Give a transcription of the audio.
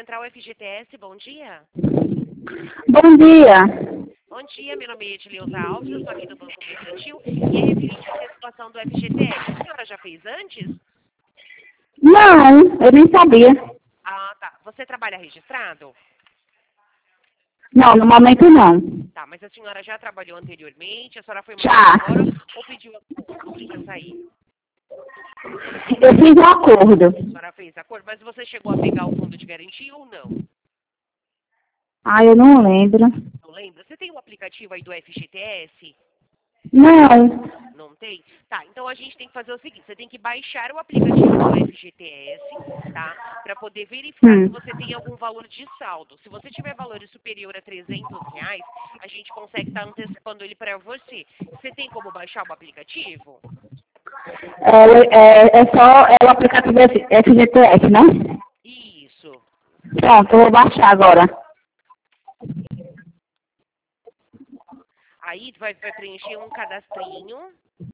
Central FGTS, bom dia. Bom dia. Bom dia, meu nome é Edileuza Alves, eu sou aqui do Banco Mercantil e é referente à situação do FGTS. A senhora já fez antes? Não, eu nem sabia. Ah, tá. Você trabalha registrado? Não, no momento não. Tá, mas a senhora já trabalhou anteriormente? A senhora foi Já. mandada embora ou pediu a sair? Eu fiz um acordo. A senhora fez acordo, mas você chegou a pegar o fundo de garantia ou não? Ah, eu não lembro. Não lembra? Você tem o aplicativo aí do FGTS? Não. Não tem? Tá, então a gente tem que fazer o seguinte, você tem que baixar o aplicativo do FGTS, tá? Para poder verificar se você tem algum valor de saldo. Se você tiver valores superior a R$ 300, a gente consegue estar antecipando ele para você. Você tem como baixar o aplicativo? É o aplicativo FGTS, né? Isso. Pronto, eu vou baixar agora. Aí vai preencher um cadastrinho.